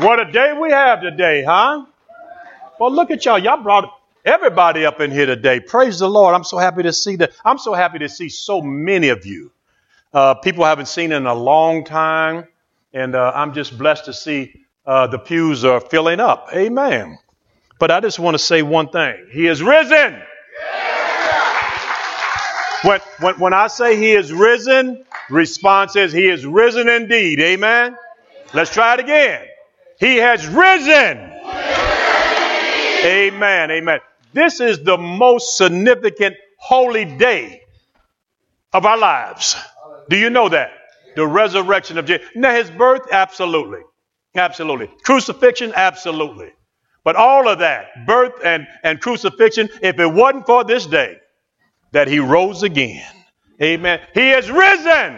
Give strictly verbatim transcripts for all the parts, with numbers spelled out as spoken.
What a day we have today, huh? Well, look at y'all. Y'all brought everybody up in here today. Praise the Lord. I'm so happy to see that. I'm so happy to see so many of you. Uh, people I haven't seen in a long time. And uh, I'm just blessed to see uh, the pews are filling up. Amen. But I just want to say one thing. He is risen. When, when, when I say he is risen, response is he is risen indeed. Amen. Let's try it again. He has risen. Amen. Amen. This is the most significant holy day of our lives. Do you know that? The resurrection of Jesus. Now, his birth, absolutely. Absolutely. Crucifixion, absolutely. But all of that, birth and, and crucifixion, if it wasn't for this day, that he rose again. Amen. He is risen.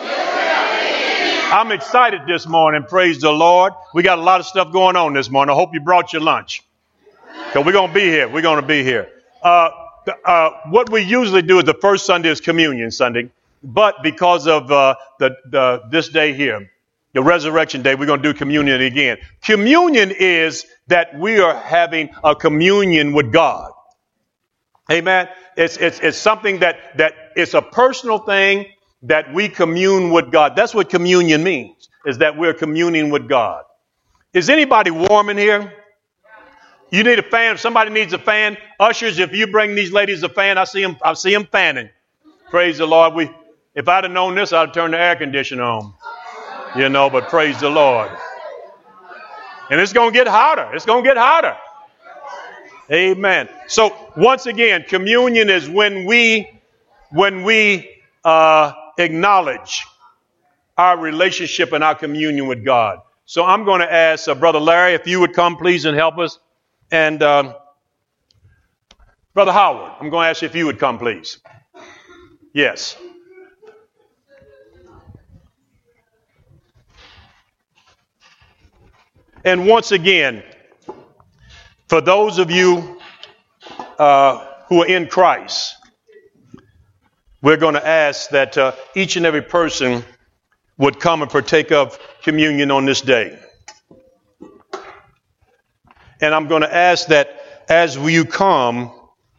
I'm excited this morning. Praise the Lord. We got a lot of stuff going on this morning. I hope you brought your lunch. Because we're going to be here. We're going to be here. Uh, uh, what we usually do is the first Sunday is Communion Sunday. But because of uh, the, the this day here, the Resurrection Day, we're going to do communion again. Communion is that we are having a communion with God. Amen. It's, it's, it's something that, that it's a personal thing that we commune with God. That's what communion means, is that we're communing with God. Is anybody warm in here? You need a fan. If somebody needs a fan, ushers, if you bring these ladies a fan, I see them, I see them fanning. Praise the Lord. We, if I'd have known this, I'd have turned the air conditioner on. You know, but praise the Lord. And it's going to get hotter. It's going to get hotter. Amen. So once again, communion is when we, when we uh, acknowledge our relationship and our communion with God. So I'm going to ask uh, Brother Larry, if you would come, please, and help us. And um, Brother Howard, I'm going to ask you if you would come, please. Yes. And once again, for those of you uh, who are in Christ, we're going to ask that uh, each and every person would come and partake of communion on this day. And I'm going to ask that as you come,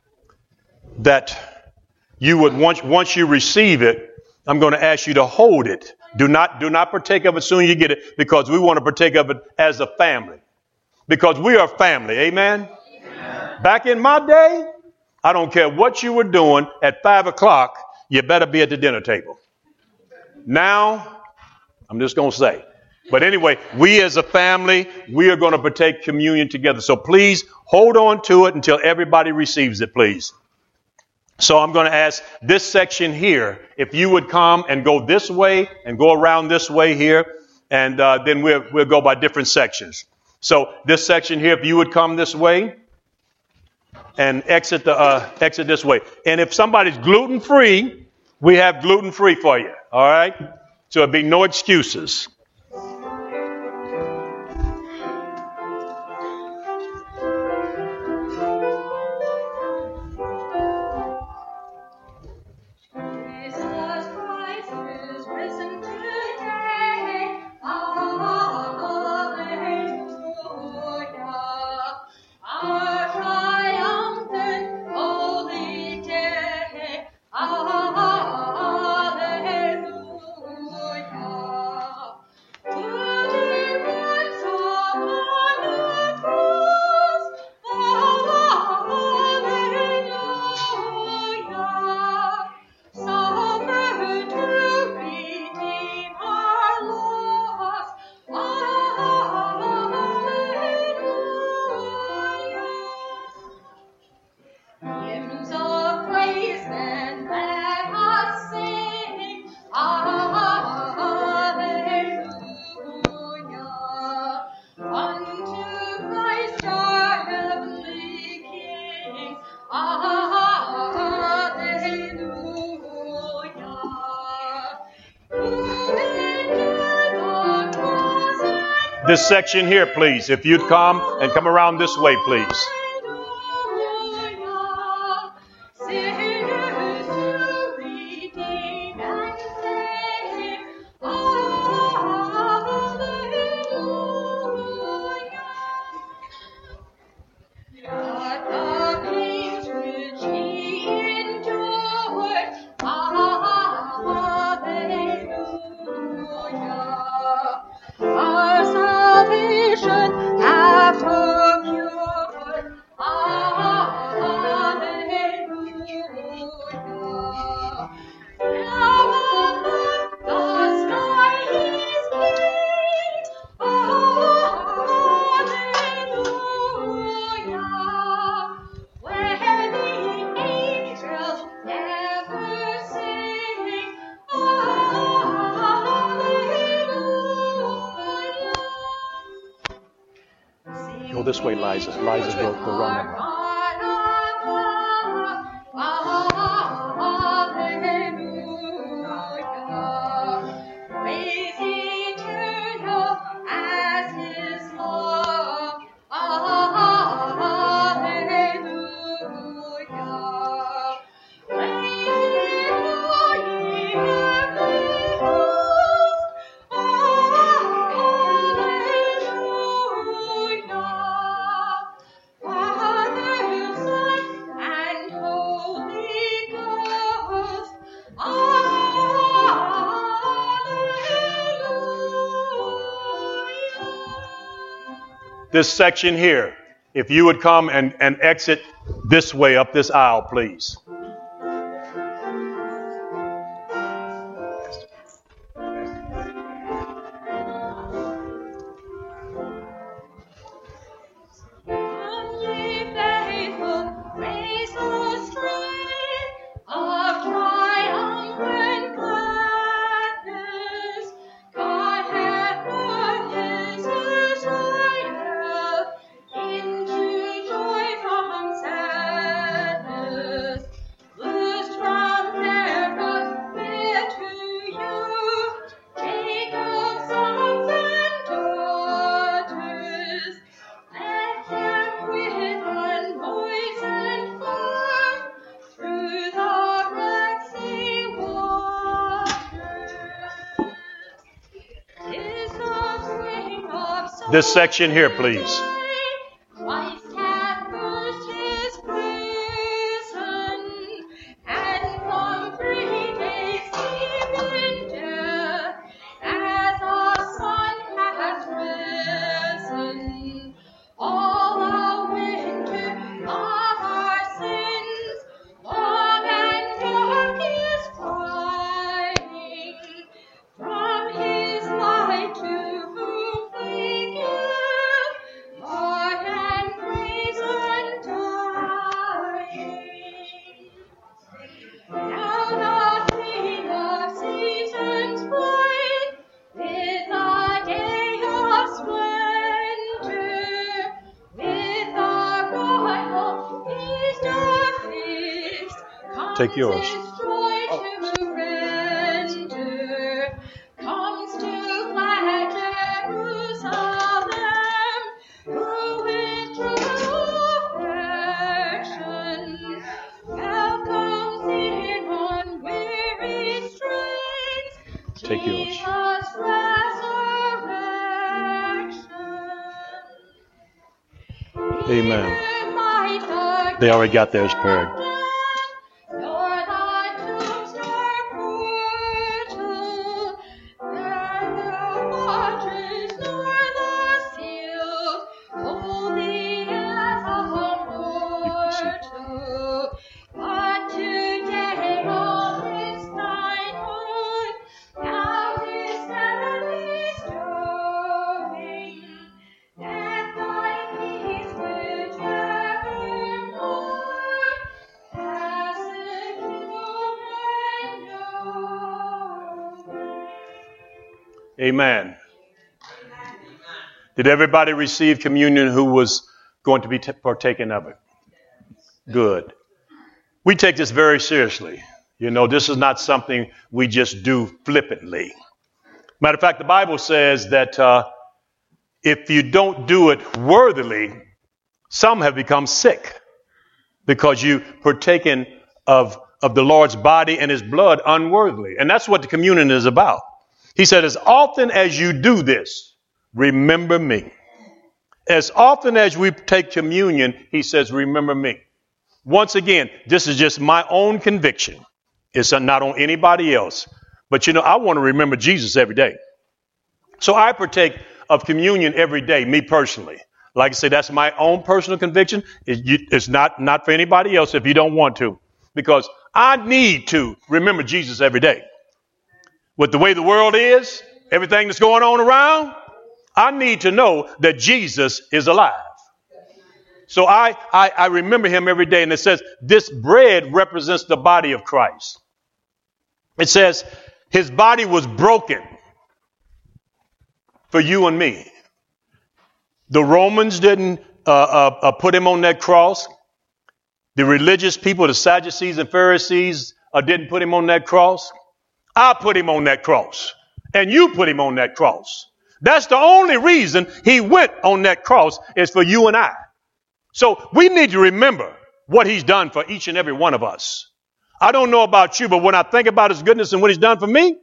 that you would, once, once you receive it, I'm going to ask you to hold it. Do not, do not partake of it as soon as you get it, because we want to partake of it as a family. Because we are family. Amen? Amen. Back in my day, I don't care what you were doing, at five o'clock, you better be at the dinner table. Now, I'm just going to say. But anyway, we as a family, we are going to partake communion together. So please hold on to it until everybody receives it, please. So I'm going to ask this section here, if you would come and go this way and go around this way here, and uh, then we'll, we'll go by different sections. So this section here, if you would come this way and exit the uh, exit this way. And if somebody's gluten-free, we have gluten-free for you. All right? So there'll be no excuses. This section here, please. If you'd come and come around this way, please. Go this way, Liza. Liza, go, go run that way. This section here, if you would come and, and exit this way up this aisle, please. This section here, please. Take yours. Take yours. Amen. They already got theirs paired. Amen. Did everybody receive communion who was going to be t- partaking of it? Good. We take this very seriously. You know, this is not something we just do flippantly. Matter of fact, the Bible says that uh, if you don't do it worthily, some have become sick because you partaken of, of the Lord's body and his blood unworthily. And that's what the communion is about. He said, as often as you do this, remember me. As often as we take communion, he says, remember me. Once again, this is just my own conviction. It's not on anybody else. But, you know, I want to remember Jesus every day. So I partake of communion every day, me personally. Like I say, that's my own personal conviction. It's not, not for anybody else if you don't want to. Because I need to remember Jesus every day. With the way the world is, everything that's going on around, I need to know that Jesus is alive. So I, I, I remember him every day. And it says this bread represents the body of Christ. It says his body was broken for you and me. The Romans didn't uh, uh, uh, put him on that cross. The religious people, the Sadducees and Pharisees, uh, didn't put him on that cross. I put him on that cross. And you put him on that cross. That's the only reason he went on that cross is for you and I. So we need to remember what he's done for each and every one of us. I don't know about you, but when I think about his goodness and what he's done for me,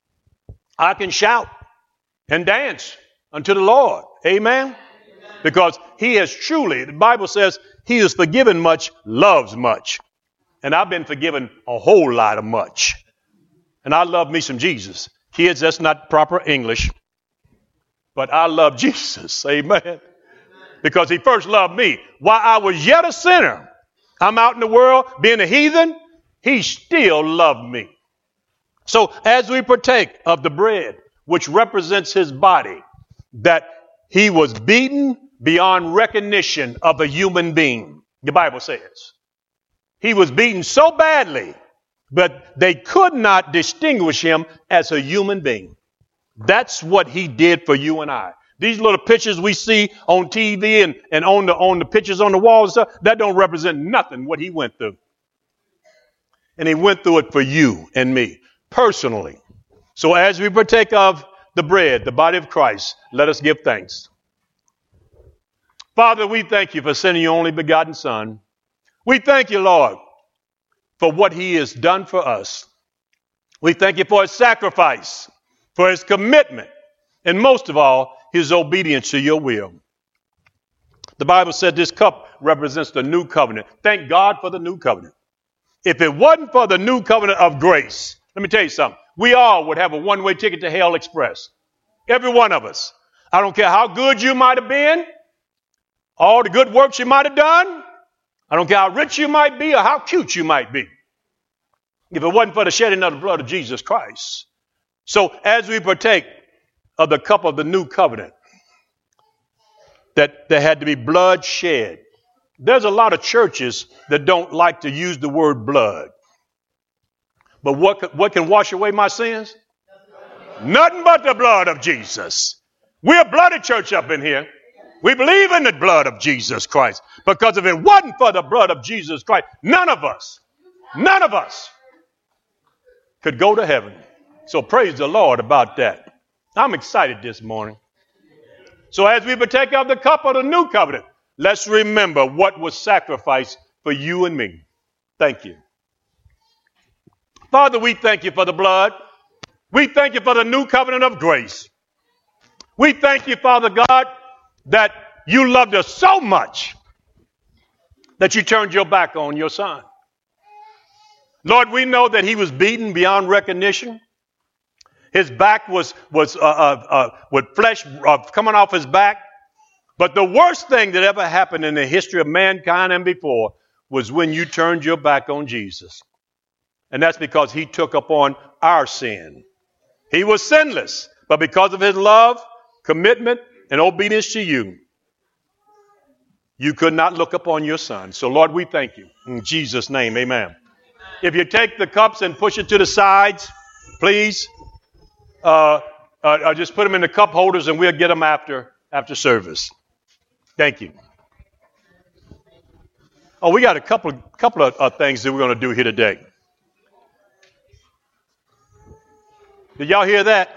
I can shout and dance unto the Lord. Amen. Because he has truly, the Bible says, he is forgiven much, loves much. And I've been forgiven a whole lot of much. And I love me some Jesus. Kids, that's not proper English. But I love Jesus. Amen. Because he first loved me. While I was yet a sinner, I'm out in the world being a heathen, he still loved me. So as we partake of the bread, which represents his body, that he was beaten beyond recognition of a human being, the Bible says. He was beaten so badly, but they could not distinguish him as a human being. That's what he did for you and I. These little pictures we see on T V and, and on the on the pictures on the walls, and stuff, that don't represent nothing what he went through. And he went through it for you and me personally. So as we partake of the bread, the body of Christ, let us give thanks. Father, we thank you for sending your only begotten Son. We thank you, Lord, for what he has done for us. We thank you for his sacrifice, for his commitment, and most of all, his obedience to your will. The Bible said this cup represents the new covenant. Thank God for the new covenant. If it wasn't for the new covenant of grace, let me tell you something. We all would have a one-way ticket to hell express. Every one of us. I don't care how good you might have been, all the good works you might have done. I don't care how rich you might be or how cute you might be. If it wasn't for the shedding of the blood of Jesus Christ. So as we partake of the cup of the new covenant, that there had to be blood shed. There's a lot of churches that don't like to use the word blood. But what, what can wash away my sins? Nothing but the blood of Jesus. We're a bloody church up in here. We believe in the blood of Jesus Christ. Because if it wasn't for the blood of Jesus Christ, none of us, none of us could go to heaven. So praise the Lord about that. I'm excited this morning. So as we partake of the cup of the new covenant, let's remember what was sacrificed for you and me. Thank you. Father, we thank you for the blood. We thank you for the new covenant of grace. We thank you, Father God, that you loved us so much that you turned your back on your son. Lord, we know that he was beaten beyond recognition. His back was, was uh, uh, uh, with flesh uh, coming off his back. But the worst thing that ever happened in the history of mankind and before was when you turned your back on Jesus. And that's because he took upon our sin. He was sinless, but because of his love, commitment, and obedience to you, you could not look upon your son. So, Lord, we thank you. In Jesus' name, amen. If you take the cups and push it to the sides, please, uh, uh, just put them in the cup holders and we'll get them after, after service. Thank you. Oh, we got a couple, couple of uh, things that we're going to do here today. Did y'all hear that?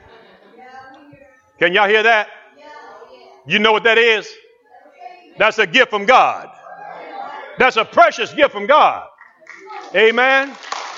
Can y'all hear that? You know what that is? That's a gift from God. That's a precious gift from God. Amen.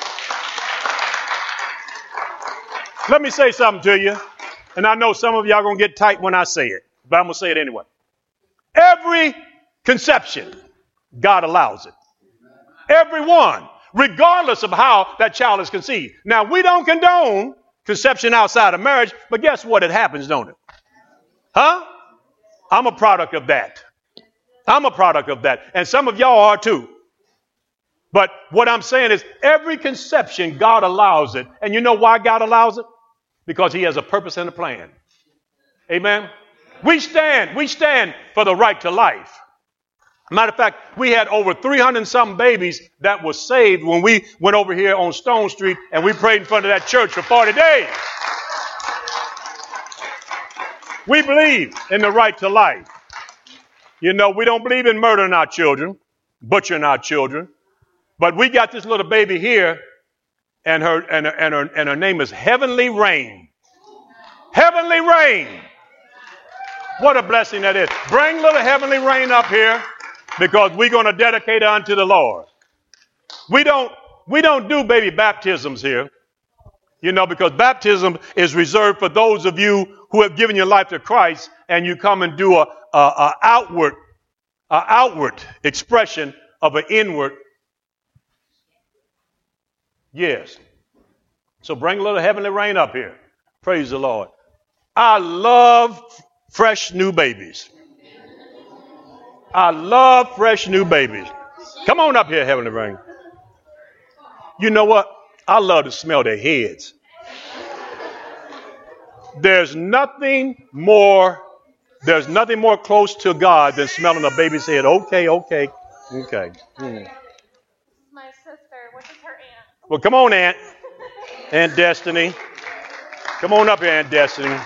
Let me say something to you. And I know some of y'all going to get tight when I say it, but I'm going to say it anyway. Every conception, God allows it. Every one, regardless of how that child is conceived. Now, we don't condone conception outside of marriage, but guess what? It happens, don't it? Huh? I'm a product of that. I'm a product of that. And some of y'all are too. But what I'm saying is every conception, God allows it. And you know why God allows it? Because he has a purpose and a plan. Amen. We stand, we stand for the right to life. Matter of fact, we had over three hundred and some babies that were saved when we went over here on Stone Street and we prayed in front of that church for forty days. We believe in the right to life. You know, we don't believe in murdering our children, butchering our children. But we got this little baby here, and her and her, and her, and her name is Heavenly Rain. Heavenly Rain. What a blessing that is. Bring little Heavenly Rain up here, because we're going to dedicate her unto the Lord. We don't we don't do baby baptisms here, you know, because baptism is reserved for those of you who have given your life to Christ, and you come and do a, a, a outward a outward expression of an inward. Yes. So bring a little Heavenly Rain up here. Praise the Lord. I love fresh new babies. I love fresh new babies. Come on up here, Heavenly Rain. You know what? I love to smell their heads. There's nothing more, there's nothing more close to God than smelling a baby's head. Okay, okay, okay. Hmm. My sister, which is her aunt. Well, come on, Aunt. Aunt Destiny. Come on up here, Aunt Destiny.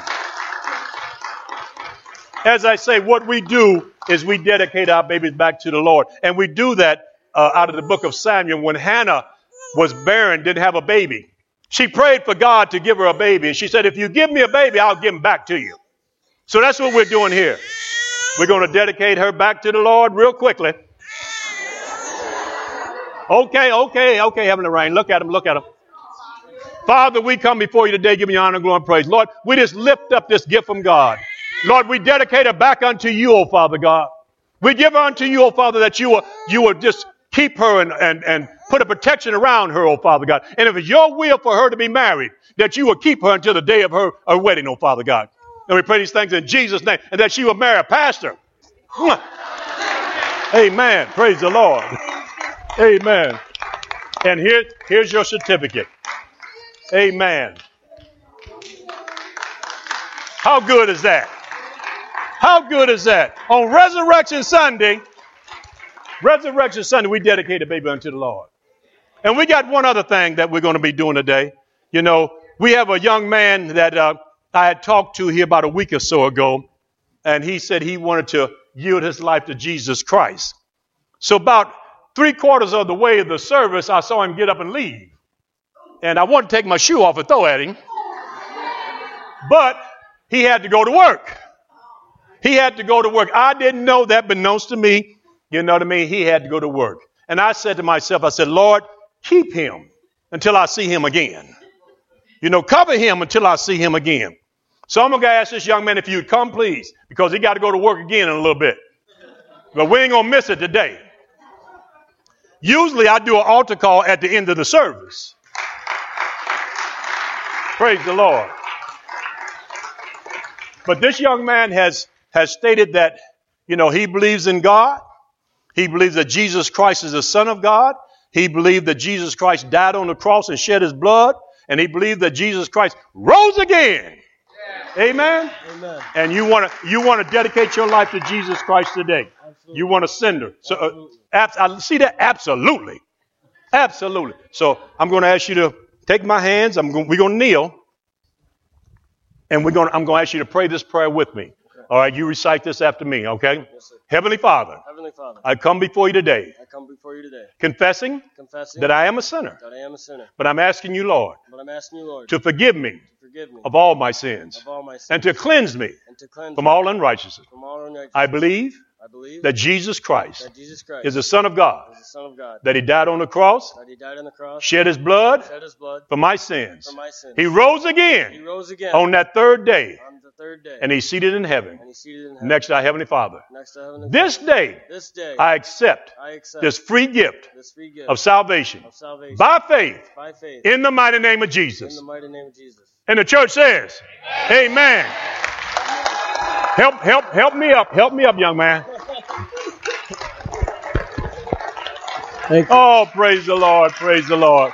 As I say, what we do is we dedicate our babies back to the Lord. And we do that uh, out of the book of Samuel. When Hannah was barren, didn't have a baby, she prayed for God to give her a baby. And she said, if you give me a baby, I'll give him back to you. So that's what we're doing here. We're going to dedicate her back to the Lord real quickly. Okay, okay, okay, Heavenly Rain. Look at him, look at him. Father, we come before you today, giving you honor, glory, and praise. Lord, we just lift up this gift from God. Lord, we dedicate her back unto you, O Father God. We give her unto you, O Father, that you will, you will just keep her and, and, and put a protection around her, O Father God. And if it's your will for her to be married, that you will keep her until the day of her, her wedding, O Father God. And we pray these things in Jesus' name, and that she will marry a pastor. Amen. Praise the Lord. Amen. And here, here's your certificate. Amen. How good is that? How good is that? On Resurrection Sunday, Resurrection Sunday, we dedicate a baby unto the Lord. And we got one other thing that we're going to be doing today. You know, we have a young man that uh, I had talked to here about a week or so ago, and he said he wanted to yield his life to Jesus Christ. So about three quarters of the way of the service, I saw him get up and leave. And I wanted to take my shoe off and throw at him. But he had to go to work. He had to go to work. I didn't know that, but knows to me, you know what I mean? He had to go to work. And I said to myself, I said, Lord, keep him until I see him again. You know, cover him until I see him again. So I'm going to ask this young man if you'd come, please, because he got to go to work again in a little bit. But we ain't going to miss it today. Usually I do an altar call at the end of the service. Praise the Lord. But this young man has, has stated that, you know, he believes in God. He believes that Jesus Christ is the Son of God. He believed that Jesus Christ died on the cross and shed his blood. And he believed that Jesus Christ rose again. Yeah. Amen? Amen. And you want to you want to dedicate your life to Jesus Christ today. Absolutely. You want to send her. So, uh, abs- I see that? Absolutely. Absolutely. So I'm going to ask you to take my hands. I'm going, we're going to kneel. And we're going to, I'm going to ask you to pray this prayer with me. Okay. All right, you recite this after me, okay? Yes, sir. Heavenly Father, Heavenly Father, I come before you today. I come before you today. Confessing, confessing that I am a sinner. That I am a sinner. But I'm asking you, Lord, but I'm asking you, Lord, to forgive me, to forgive me of all my sins, of all my sins, and to cleanse me and to cleanse from me all unrighteousness. from all unrighteousness. I believe I believe that Jesus Christ that Jesus Christ is the Son of God, is the Son of God, that he died on the cross, that he died on the cross, shed his blood shed his blood for my sins. for my sins. He rose He again rose again on that third day, on the third day, and he's seated in heaven and he's seated in heaven next to our Heavenly Father. next to heaven. This day, This day, I accept I accept this free gift this free gift of salvation of salvation by faith by faith in the mighty name of in Jesus. the mighty name of Jesus. And the church says, Amen. Help, help, help me up. Help me up, young man. Thank you. Oh, praise the Lord. Praise the Lord.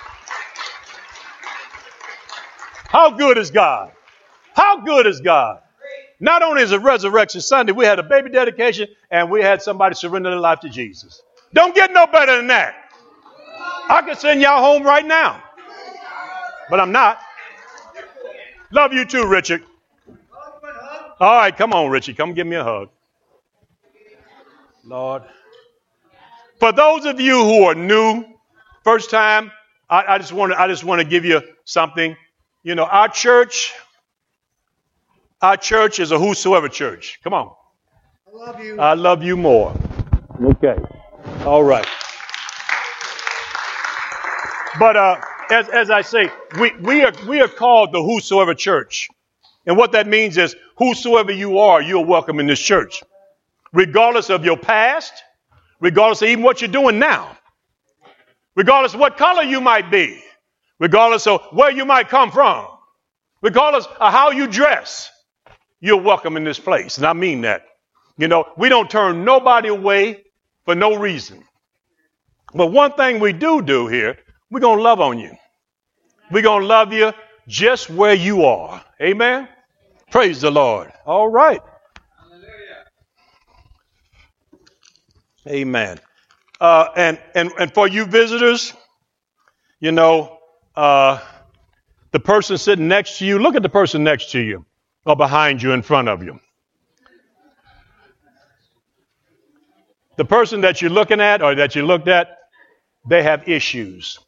How good is God? How good is God? Not only is it Resurrection Sunday, we had a baby dedication and we had somebody surrender their life to Jesus. Don't get no better than that. I could send y'all home right now, but I'm not. Love you too, Richard. All right, come on, Richard. Come give me a hug. Lord. For those of you who are new, first time, I, I just want to I just want to give you something. You know, our church, our church is a whosoever church. Come on. I love you. I love you more. Okay. All right. But uh, as as I say, we we are we are called the whosoever church, and what that means is whosoever you are, you're welcome in this church, regardless of your past, regardless of even what you're doing now, regardless of what color you might be, regardless of where you might come from, regardless of how you dress, you're welcome in this place, and I mean that. You know, we don't turn nobody away for no reason. But one thing we do do here. We're going to love on you. We're going to love you just where you are. Amen. Praise the Lord. All right. Hallelujah. Amen. Uh, and, and, and for you visitors, you know, uh, the person sitting next to you, look at the person next to you or behind you, in front of you. The person that you're looking at or that you looked at, they have issues.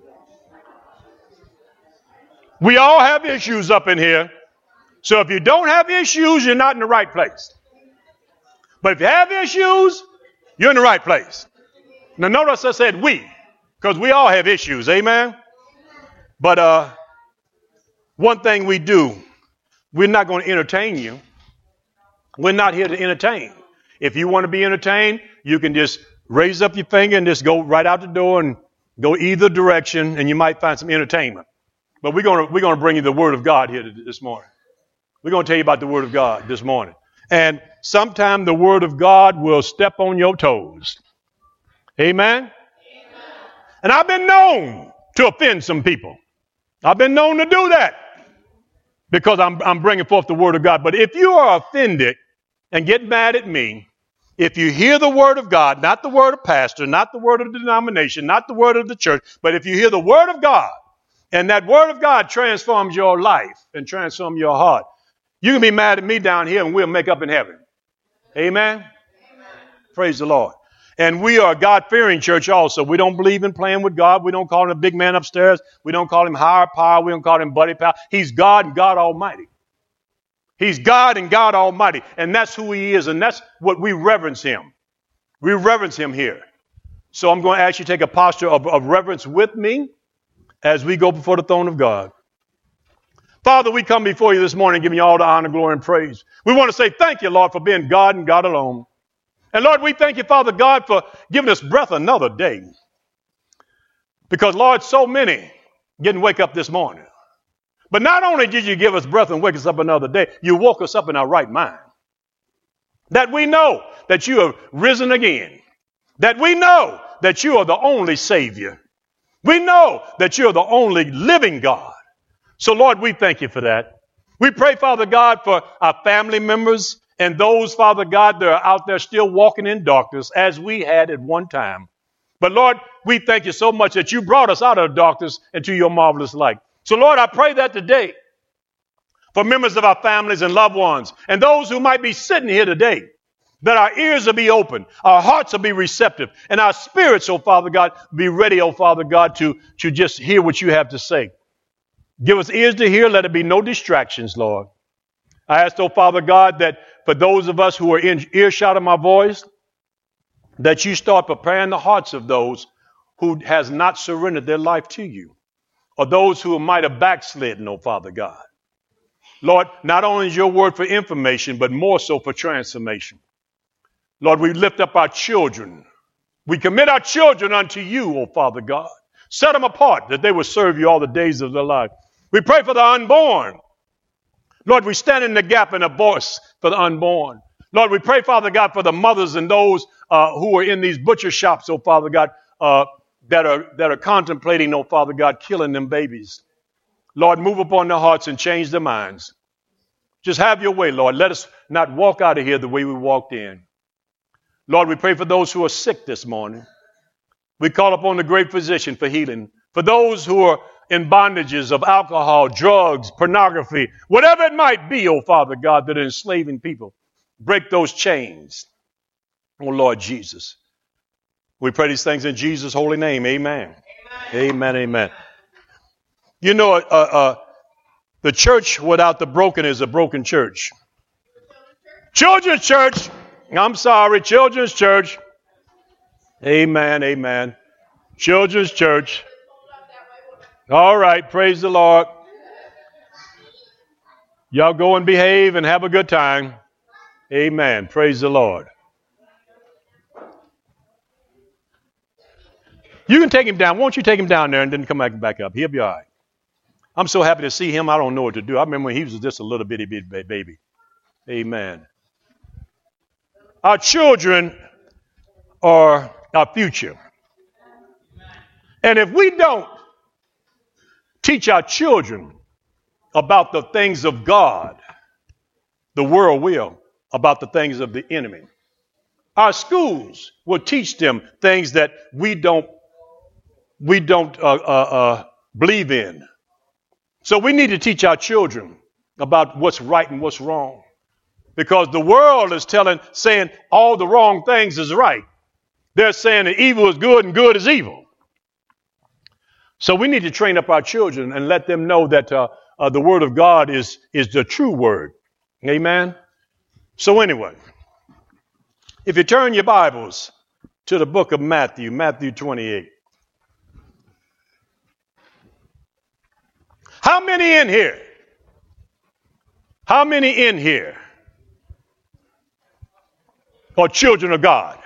We all have issues up in here. So if you don't have issues, you're not in the right place. But if you have issues, you're in the right place. Now notice I said we, because we all have issues. Amen. But uh, one thing we do, we're not going to entertain you. We're not here to entertain. If you want to be entertained, you can just raise up your finger and just go right out the door and go either direction, and you might find some entertainment. But we're going to we're going to bring you the Word of God here this morning. We're going to tell you about the Word of God this morning. And sometime the Word of God will step on your toes. Amen? Amen. And I've been known to offend some people. I've been known to do that because I'm I'm bringing forth the Word of God. But if you are offended and get mad at me, if you hear the Word of God, not the word of pastor, not the word of the denomination, not the word of the church, but if you hear the Word of God, and that Word of God transforms your life and transforms your heart, you can be mad at me down here and we'll make up in heaven. Amen? Amen. Praise the Lord. And we are a God-fearing church also. We don't believe in playing with God. We don't call him a big man upstairs. We don't call him higher power. We don't call him buddy power. He's God and God Almighty. He's God and God Almighty. And that's who he is. And that's what we reverence him. We reverence him here. So I'm going to ask you to take a posture of, of reverence with me as we go before the throne of God. Father, we come before you this morning giving you all the honor, glory, and praise. We want to say thank you, Lord, for being God and God alone. And Lord, we thank you, Father God, for giving us breath another day. Because, Lord, so many didn't wake up this morning. But not only did you give us breath and wake us up another day, you woke us up in our right mind. That we know that you have risen again. That we know that you are the only Savior. We know that you're the only living God. So, Lord, we thank you for that. We pray, Father God, for our family members and those, Father God, that are out there still walking in darkness as we had at one time. But, Lord, we thank you so much that you brought us out of darkness into your marvelous light. So, Lord, I pray that today for members of our families and loved ones and those who might be sitting here today, that our ears will be open, our hearts will be receptive, and our spirits, oh Father God, be ready, oh Father God, to, to just hear what you have to say. Give us ears to hear. Let it be no distractions, Lord. I ask, oh Father God, that for those of us who are in earshot of my voice, that you start preparing the hearts of those who has not surrendered their life to you, or those who might have backslidden, oh Father God. Lord, not only is your word for information, but more so for transformation. Lord, we lift up our children. We commit our children unto you, oh Father God. Set them apart that they will serve you all the days of their life. We pray for the unborn. Lord, we stand in the gap and a voice for the unborn. Lord, we pray, Father God, for the mothers and those uh, who are in these butcher shops, oh Father God, uh, that are that are contemplating, oh Father God, killing them babies. Lord, move upon their hearts and change their minds. Just have your way, Lord. Let us not walk out of here the way we walked in. Lord, we pray for those who are sick this morning. We call upon the great physician for healing. For those who are in bondages of alcohol, drugs, pornography, whatever it might be, oh Father God, that are enslaving people, break those chains. Oh, Lord Jesus. We pray these things in Jesus' holy name. Amen. Amen, amen. amen. You know, uh, uh, the church without the broken is a broken church. Children's church. I'm sorry, children's church. Amen, amen. Children's church. All right, praise the Lord. Y'all go and behave and have a good time. Amen. Praise the Lord. You can take him down. Won't you take him down there and then come back back up? He'll be all right. I'm so happy to see him. I don't know what to do. I remember when he was just a little bitty, bitty baby. Amen. Our children are our future. And if we don't teach our children about the things of God, the world will about the things of the enemy. Our schools will teach them things that we don't we don't uh, uh, uh, believe in. So we need to teach our children about what's right and what's wrong, because the world is telling, saying all the wrong things is right. They're saying that evil is good and good is evil. So we need to train up our children and let them know that uh, uh, the Word of God is is the true Word. Amen. So anyway, if you turn your Bibles to the book of Matthew, Matthew twenty-eight. How many in here? How many in here are children of God?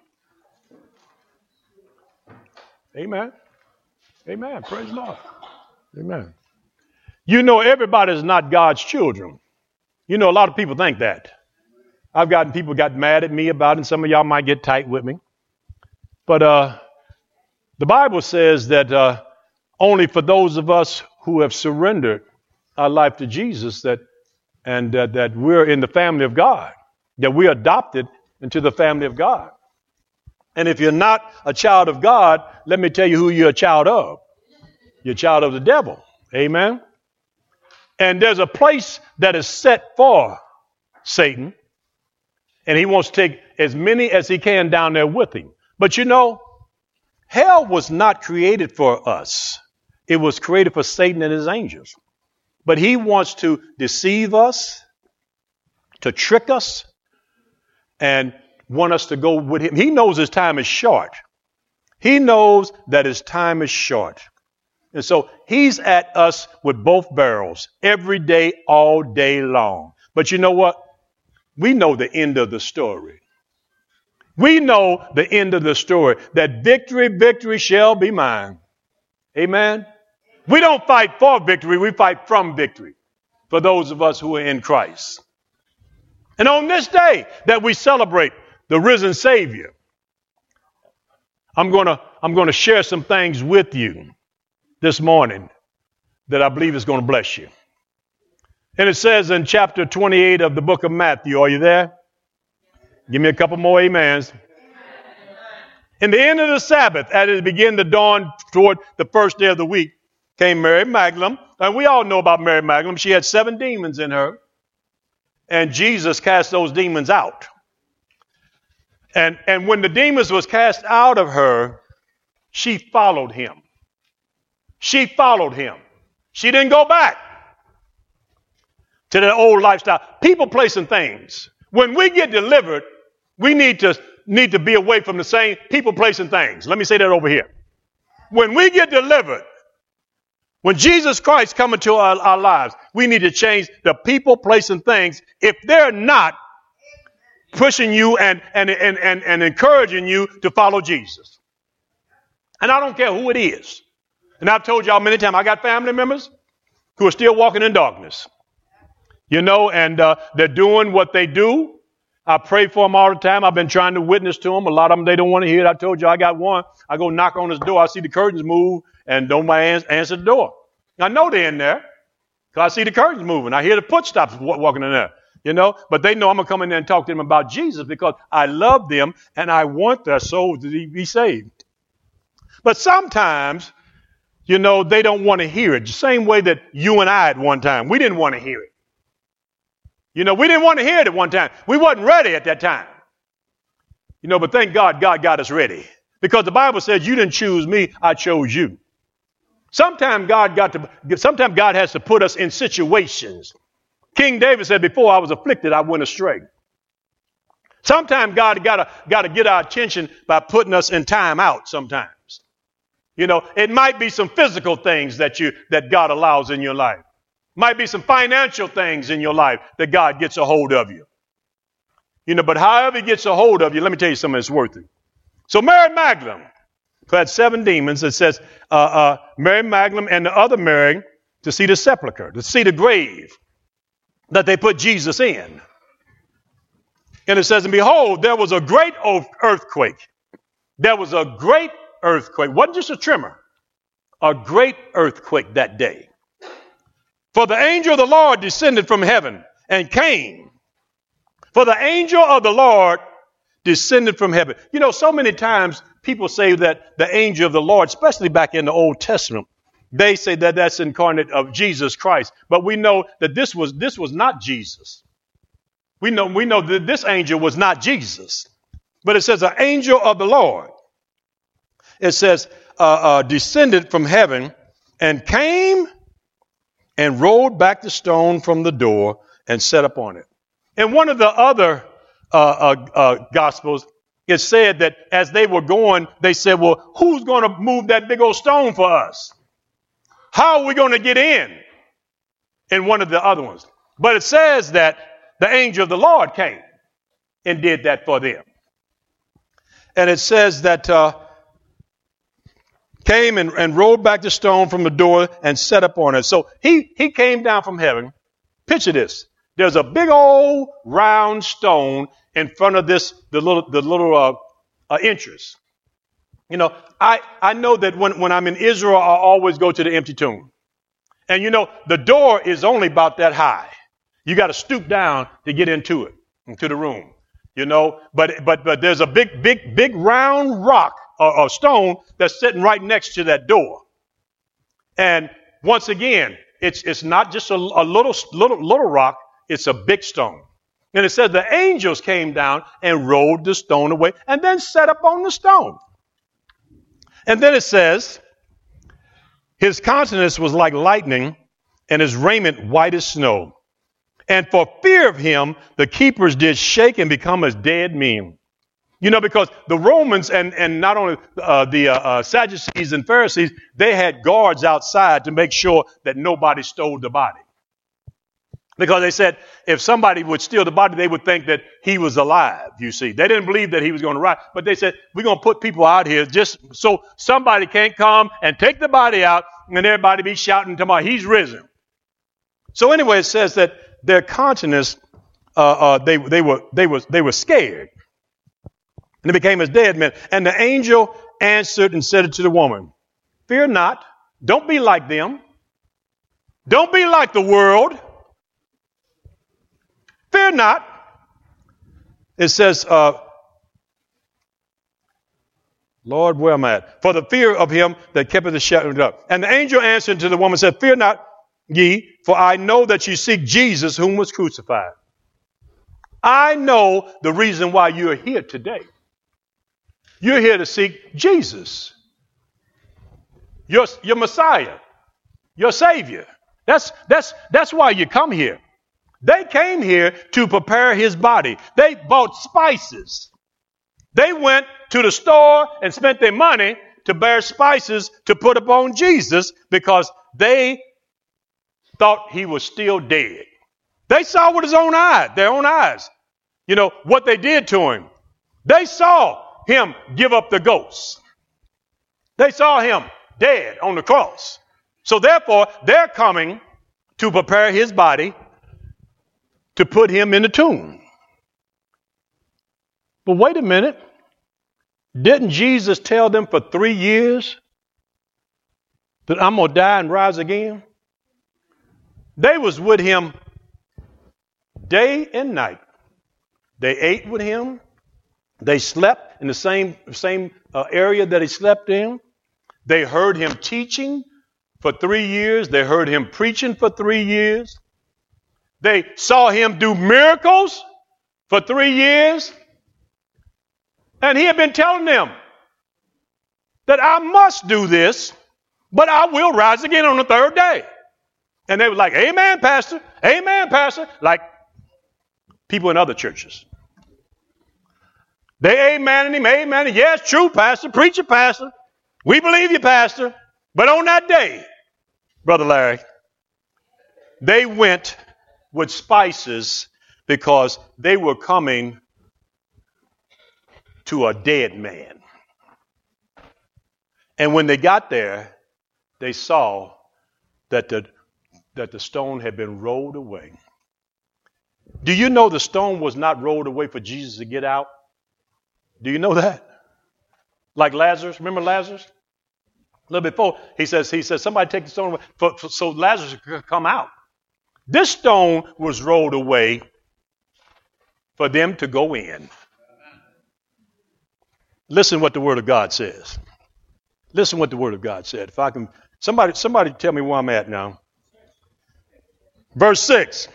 Amen. Amen. Praise the Lord. Amen. You know, everybody's not God's children. You know, a lot of people think that. I've gotten people got mad at me about it, and some of y'all might get tight with me. But uh, the Bible says that uh, only for those of us who have surrendered our life to Jesus, that and uh, that we're in the family of God, that we're adopted into the family of God. And if you're not a child of God, let me tell you who you're a child of. You're a child of the devil. Amen. And there's a place that is set for Satan, and he wants to take as many as he can down there with him. But you know, hell was not created for us. It was created for Satan and his angels. But he wants to deceive us, to trick us, and want us to go with him. He knows his time is short. He knows that his time is short. And so he's at us with both barrels every day, all day long. But you know what? We know the end of the story. We know the end of the story, that victory, victory shall be mine. Amen. We don't fight for victory. We fight from victory for those of us who are in Christ. And on this day that we celebrate the risen Savior, I'm going to I'm going to share some things with you this morning that I believe is going to bless you. And it says in chapter twenty-eight of the book of Matthew, are you there? Give me a couple more amens. In the end of the Sabbath, as it began to dawn toward the first day of the week, came Mary Magdalene. And we all know about Mary Magdalene. She had seven demons in her. And Jesus cast those demons out. And, and when the demons was cast out of her, she followed him. She followed him. She didn't go back to that old lifestyle. People, place, and things. When we get delivered, we need to need to be away from the same people, place, and things. Let me say that over here. When we get delivered, when Jesus Christ comes into our, our lives, we need to change the people, place, and things if they're not pushing you and, and, and, and, and encouraging you to follow Jesus. And I don't care who it is. And I've told y'all many times, I got family members who are still walking in darkness. You know, and uh, they're doing what they do. I pray for them all the time. I've been trying to witness to them. A lot of them, they don't want to hear it. I told you I got one. I go knock on his door. I see the curtains move and don't answer the door. I know they're in there because I see the curtains moving. I hear the footsteps walking in there, you know, but they know I'm going to come in there and talk to them about Jesus because I love them and I want their souls to be saved. But sometimes, you know, they don't want to hear it. The same way that you and I at one time, we didn't want to hear it. You know, we didn't want to hear it at one time. We wasn't ready at that time. You know, but thank God, God got us ready. Because the Bible says you didn't choose me, I chose you. Sometimes God got to, sometimes God has to put us in situations. King David said, before I was afflicted, I went astray. Sometimes God got to, got to get our attention by putting us in time out sometimes. You know, it might be some physical things that you, that God allows in your life. Might be some financial things in your life that God gets a hold of you. You know, but however he gets a hold of you, let me tell you something that's worth it. So Mary Magdalene, who had seven demons, it says uh, uh, Mary Magdalene and the other Mary to see the sepulcher, to see the grave that they put Jesus in. And it says, and behold, there was a great earthquake. There was a great earthquake. It wasn't just a tremor. A great earthquake that day. For the angel of the Lord descended from heaven and came. For the angel of the Lord descended from heaven. You know, so many times people say that the angel of the Lord, especially back in the Old Testament, they say that that's incarnate of Jesus Christ. But we know that this was this was not Jesus. We know we know that this angel was not Jesus. But it says an angel of the Lord. It says uh, uh, descended from heaven and came and rolled back the stone from the door and sat upon it. In one of the other uh, uh, uh, Gospels, it said that as they were going, they said, well, who's going to move that big old stone for us? How are we going to get in? In one of the other ones. But it says that the angel of the Lord came and did that for them. And it says that uh, came and, and rolled back the stone from the door and sat upon it. So he, he came down from heaven. Picture this. There's a big old round stone in front of this, the little, the little uh, uh, entrance. You know, I, I know that when, when I'm in Israel, I always go to the empty tomb. And you know, the door is only about that high. You got to stoop down to get into it, into the room. You know, but but but there's a big, big, big round rock or, or stone that's sitting right next to that door. And once again, it's it's not just a, a little little little rock. It's a big stone. And it says the angels came down and rolled the stone away and then sat up on the stone. And then it says, his countenance was like lightning and his raiment white as snow. And for fear of him, the keepers did shake and become as dead men. You know, because the Romans and, and not only uh, the uh, uh, Sadducees and Pharisees, they had guards outside to make sure that nobody stole the body. Because they said if somebody would steal the body, they would think that he was alive, you see. They didn't believe that he was going to rise. But they said, we're going to put people out here just so somebody can't come and take the body out and everybody be shouting tomorrow, he's risen. So anyway, it says that their countenance, uh, uh, they, they, were, they, were, they were scared. And they became as dead men. And the angel answered and said to the woman, fear not, don't be like them. Don't be like the world. Fear not. It says, uh, Lord, where am I at? For the fear of him that kept the shadow up. And the angel answered to the woman, said, fear not ye, for I know that you seek Jesus whom was crucified. I know the reason why you're here today. You're here to seek Jesus, your, your Messiah, your Savior. That's, that's, that's why you come here. They came here to prepare his body. They bought spices. They went to the store and spent their money to buy spices to put upon Jesus because they thought he was still dead. They saw with his own eyes, their own eyes, you know, what they did to him. They saw him give up the ghost. They saw him dead on the cross. So therefore, they're coming to prepare his body to put him in the tomb. But wait a minute. Didn't Jesus tell them for three years that I'm going to die and rise again? They was with him day and night. They ate with him. They slept in the same, same uh, area that he slept in. They heard him teaching for three years. They heard him preaching for three years. They saw him do miracles for three years. And he had been telling them that I must do this, but I will rise again on the third day. And they were like, amen, pastor. Amen, pastor. Like people in other churches. They amen him, amen. Yes, true, pastor. Preach it, pastor. We believe you, pastor. But on that day, Brother Larry, they went with spices because they were coming to a dead man. And when they got there, they saw that the, that the stone had been rolled away. Do you know the stone was not rolled away for Jesus to get out? Do you know that? Like Lazarus, remember Lazarus? A little bit before, he says, he says, somebody take the stone away for, for, so Lazarus could come out. This stone was rolled away for them to go in. Listen what the Word of God says. Listen what the Word of God said. If I can, somebody, somebody tell me where I'm at now. Verse six.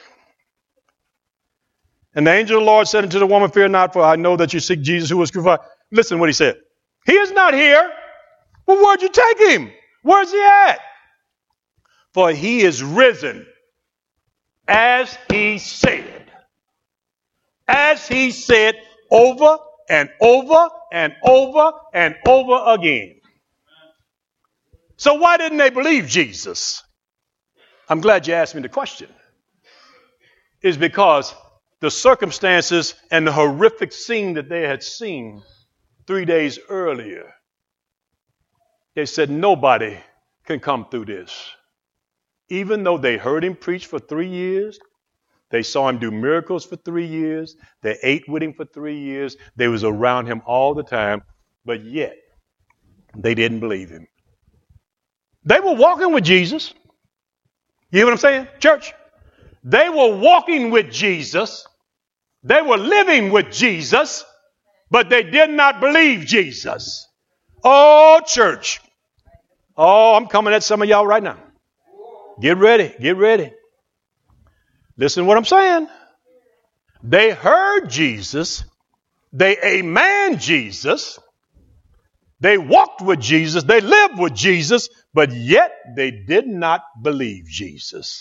And the angel of the Lord said unto the woman, fear not, for I know that you seek Jesus who was crucified. Listen what he said. He is not here. Well, where'd you take him? Where's he at? For he is risen, as he said. As he said over and over and over and over again. So why didn't they believe Jesus? I'm glad you asked me the question. It's because the circumstances and the horrific scene that they had seen three days earlier, they said nobody can come through this. Even though they heard him preach for three years, they saw him do miracles for three years, they ate with him for three years, they was around him all the time, but yet they didn't believe him. They were walking with Jesus. You hear what I'm saying, church? They were walking with Jesus. They were living with Jesus, but they did not believe Jesus. Oh, church. Oh, I'm coming at some of y'all right now. Get ready. Get ready. Listen to what I'm saying. They heard Jesus. They amen Jesus. They walked with Jesus. They lived with Jesus, but yet they did not believe Jesus.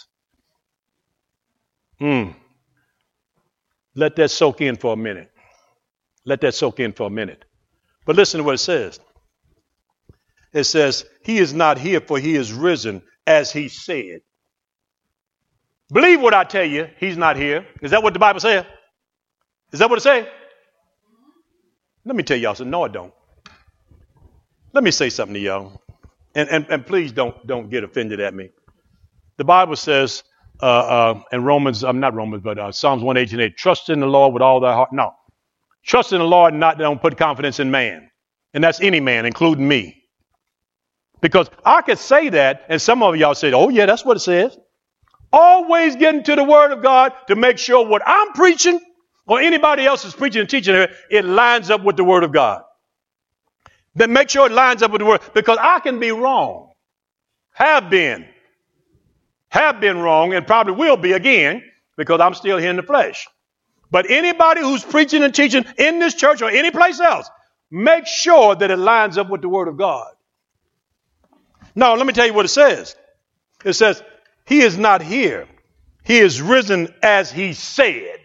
Hmm. Let that soak in for a minute. Let that soak in for a minute. But listen to what it says. It says, he is not here, for he is risen, as he said. Believe what I tell you, he's not here. Is that what the Bible says? Is that what it says? Let me tell y'all something. No, I don't. Let me say something to y'all. And, and, and please don't, don't get offended at me. The Bible says, uh, uh, in Romans, I'm not Romans, but uh, Psalms one eighteen, trust in the Lord with all thy heart. No. Trust in the Lord and not don't put confidence in man. And that's any man, including me. Because I could say that, and some of y'all say, oh, yeah, that's what it says. Always get into the Word of God to make sure what I'm preaching or anybody else is preaching and teaching here, it lines up with the Word of God. Then make sure it lines up with the Word, because I can be wrong. Have been. Have been wrong and probably will be again, because I'm still here in the flesh. But anybody who's preaching and teaching in this church or any place else, make sure that it lines up with the Word of God. Now, let me tell you what it says. It says, he is not here. He is risen as he said.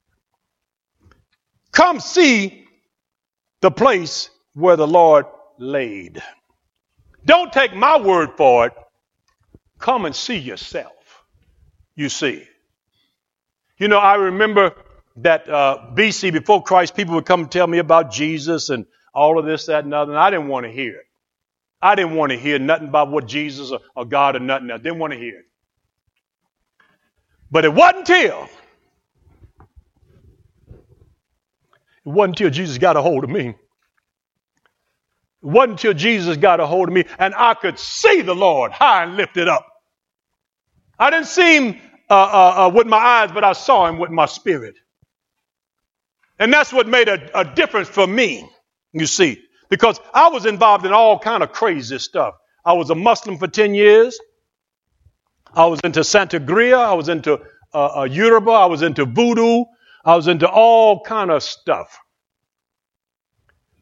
Come see the place where the Lord laid. Don't take my word for it. Come and see yourself. You see. You know, I remember that uh, B C, before Christ, people would come and tell me about Jesus and all of this, that, and other, and I didn't want to hear it. I didn't want to hear nothing about what Jesus or, or God or nothing else. Didn't want to hear it. But it wasn't until, it wasn't until Jesus got a hold of me. It wasn't until Jesus got a hold of me and I could see the Lord high and lifted up. I didn't see him uh, uh, uh, with my eyes, but I saw him with my spirit. And that's what made a, a difference for me, you see. Because I was involved in all kind of crazy stuff. I was a Muslim for ten years. I was into Santeria. I was into uh, uh, Yoruba. I was into voodoo. I was into all kind of stuff.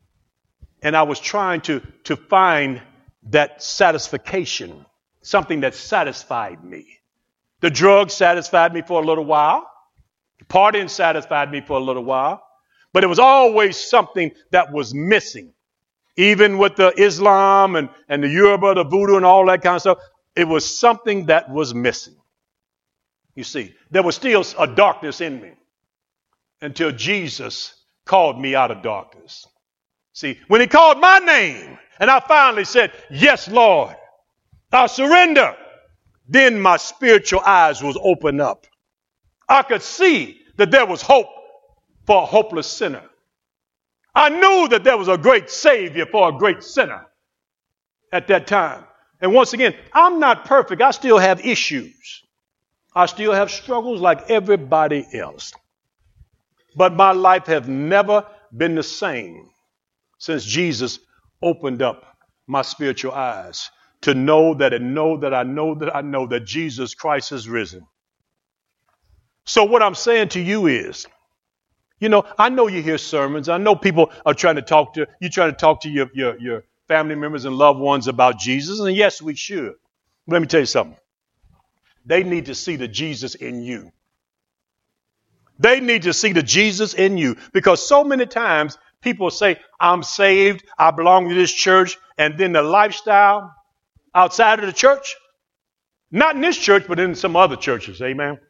and I was trying to, to find that satisfaction, something that satisfied me. The drugs satisfied me for a little while. Partying satisfied me for a little while. But it was always something that was missing. Even with the Islam and, and the Yoruba, the voodoo and all that kind of stuff, it was something that was missing. You see, there was still a darkness in me until Jesus called me out of darkness. See, when he called my name and I finally said, yes, Lord, I surrender. Then my spiritual eyes was opened up. I could see that there was hope for a hopeless sinner. I knew that there was a great Savior for a great sinner at that time. And once again, I'm not perfect. I still have issues. I still have struggles like everybody else. But my life has never been the same since Jesus opened up my spiritual eyes to know that and know that I know that I know that Jesus Christ is risen. So what I'm saying to you is, you know, I know you hear sermons. I know people are trying to talk to, you're trying to talk to your, your, your family members and loved ones about Jesus. And yes, we should. Let me tell you something. They need to see the Jesus in you. They need to see the Jesus in you, because so many times people say, I'm saved, I belong to this church, and then the lifestyle outside of the church, not in this church, but in some other churches, amen?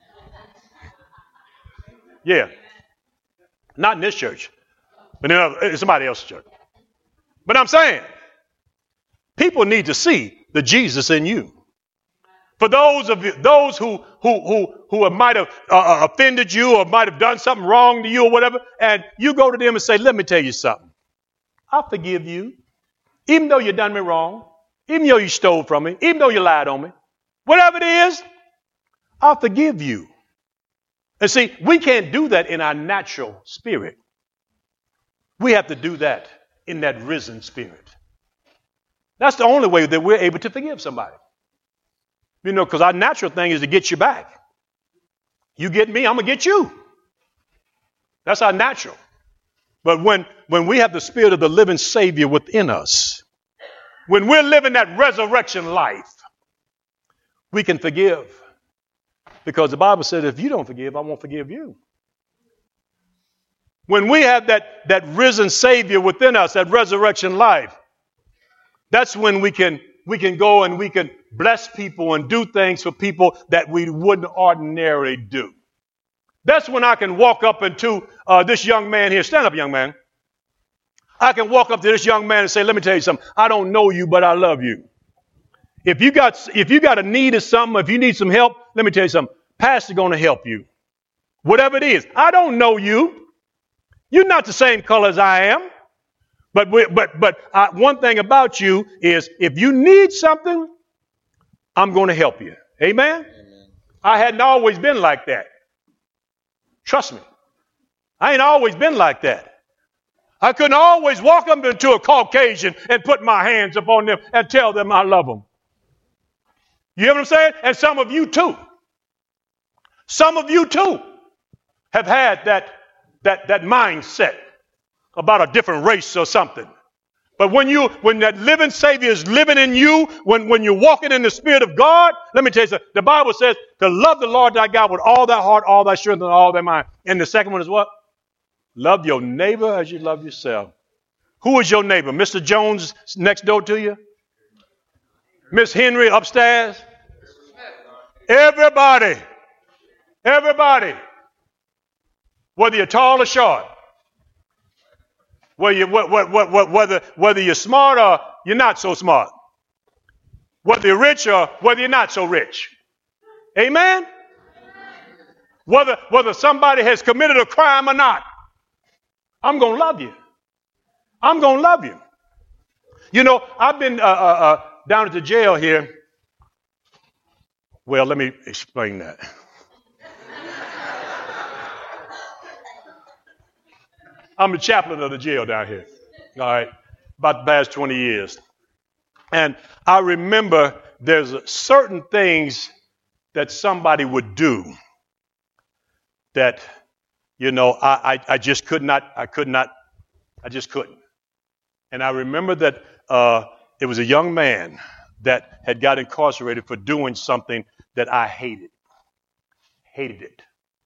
Yeah, not in this church, but in, other, in somebody else's church. But I'm saying, people need to see the Jesus in you. For those of you, those who who who who might have uh, offended you or might have done something wrong to you or whatever, and you go to them and say, "Let me tell you something. I forgive you, even though you done me wrong, even though you stole from me, even though you lied on me, whatever it is, I forgive you." And see, we can't do that in our natural spirit. We have to do that in that risen spirit. That's the only way that we're able to forgive somebody. You know, because our natural thing is to get you back. You get me, I'm going to get you. That's our natural. But when, when we have the spirit of the living Savior within us, when we're living that resurrection life, we can forgive. Because the Bible says, if you don't forgive, I won't forgive you. When we have that, that risen Savior within us, that resurrection life, that's when we can we can go and we can bless people and do things for people that we wouldn't ordinarily do. That's when I can walk up into uh, this young man here. Stand up, young man. I can walk up to this young man and say, let me tell you something. I don't know you, but I love you. If you got if you got a need of something, if you need some help, let me tell you something. Pastor's going to help you. Whatever it is. I don't know you. You're not the same color as I am. But we, but but uh, one thing about you is if you need something, I'm going to help you. Amen? Amen. I hadn't always been like that. Trust me. I ain't always been like that. I couldn't always walk up into a Caucasian and put my hands upon them and tell them I love them. You hear what I'm saying? And some of you too. Some of you too have had that that that mindset about a different race or something. But when you, when that living Savior is living in you, when, when you're walking in the Spirit of God, let me tell you something. The Bible says to love the Lord thy God with all thy heart, all thy strength, and all thy mind. And the second one is what? Love your neighbor as you love yourself. Who is your neighbor? Mister Jones next door to you? Miss Henry upstairs? Everybody. Everybody. Whether you're tall or short. Whether, you, whether, whether you're smart or you're not so smart. Whether you're rich or whether you're not so rich. Amen? Whether, whether somebody has committed a crime or not. I'm going to love you. I'm going to love you. You know, I've been uh, uh, uh, down at the jail here. Well, let me explain that. I'm the chaplain of the jail down here, all right, about the past twenty years. And I remember there's certain things that somebody would do that, you know, I, I, I just could not, I could not, I just couldn't. And I remember that uh, it was a young man that had got incarcerated for doing something that I hated. Hated it.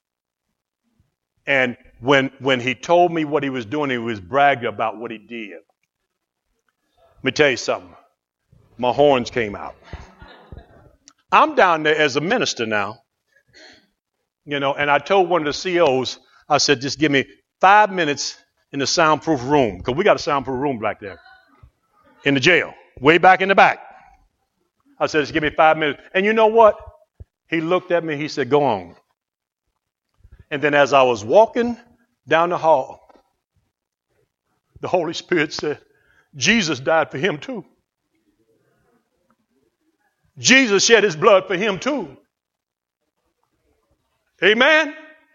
And when when he told me what he was doing, he was bragging about what he did. Let me tell you something. My horns came out. I'm down there as a minister now. You know, and I told one of the C Os, I said, just give me five minutes in the soundproof room, because we got a soundproof room back there in the jail, way back in the back. I said, just give me five minutes. And you know what? He looked at me, he said, go on. And then as I was walking down the hall, the Holy Spirit said, Jesus died for him too. Jesus shed his blood for him too. Amen?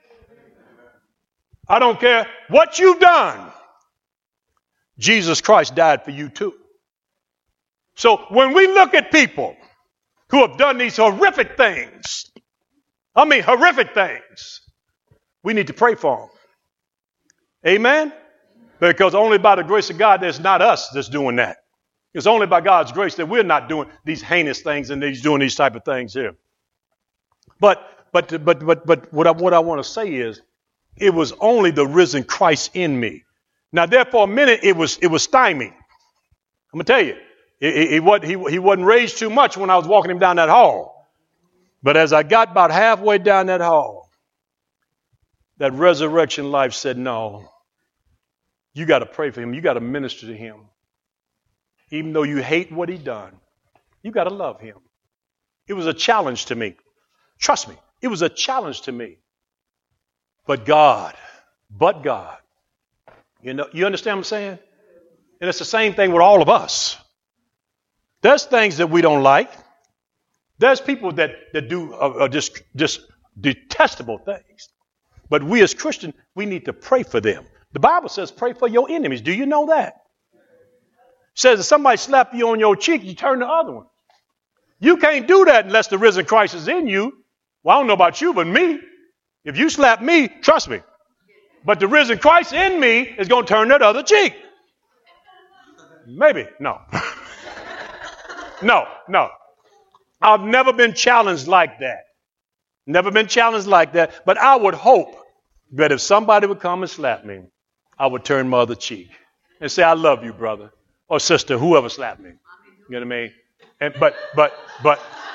I don't care what you've done. Jesus Christ died for you too. So when we look at people who have done these horrific things, I mean horrific things, we need to pray for them. Amen? Because only by the grace of God, it's not us that's doing that. It's only by God's grace that we're not doing these heinous things and these doing these type of things here. But but but but but what I what I want to say is, it was only the risen Christ in me. Now, there for a minute, it was it was stymied. I'm gonna tell you, it, it, it wasn't, he he wasn't raised too much when I was walking him down that hall. But as I got about halfway down that hall, that resurrection life said, no, you got to pray for him. You got to minister to him. Even though you hate what he done, you got to love him. It was a challenge to me. Trust me, it was a challenge to me. But God, but God, you know, you understand what I'm saying? And it's the same thing with all of us. There's things that we don't like. There's people that, that do uh, uh, just, just detestable things. But we as Christians, we need to pray for them. The Bible says pray for your enemies. Do you know that? It says if somebody slap you on your cheek, you turn the other one. You can't do that unless the risen Christ is in you. Well, I don't know about you, but me, if you slap me, trust me. But the risen Christ in me is going to turn that other cheek. Maybe. No. no, no. I've never been challenged like that. Never been challenged like that. But I would hope that if somebody would come and slap me, I would turn my other cheek and say, I love you, brother or sister, whoever slapped me. You know what I mean? And, but, but, but,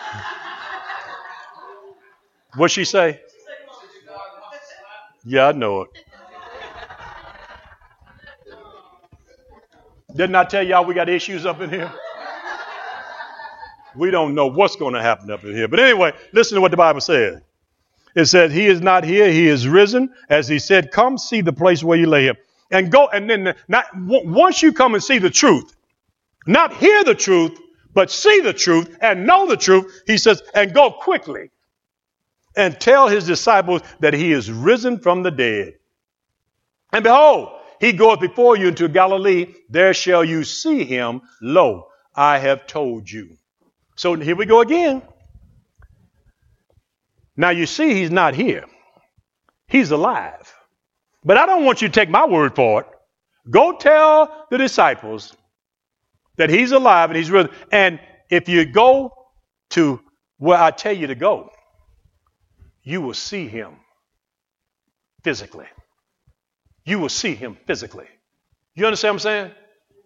what'd she say? Yeah, I know it. Didn't I tell y'all we got issues up in here? We don't know what's going to happen up in here. But anyway, listen to what the Bible says. It says, he is not here. He is risen. As he said, come see the place where you lay him. And go, and then not once you come and see the truth, not hear the truth, but see the truth and know the truth, he says, and go quickly and tell his disciples that he is risen from the dead. And behold, he goeth before you into Galilee. There shall you see him. Lo, I have told you. So here we go again. Now you see he's not here. He's alive. But I don't want you to take my word for it. Go tell the disciples that he's alive and he's risen. And if you go to where I tell you to go, you will see him physically. You will see him physically. You understand what I'm saying?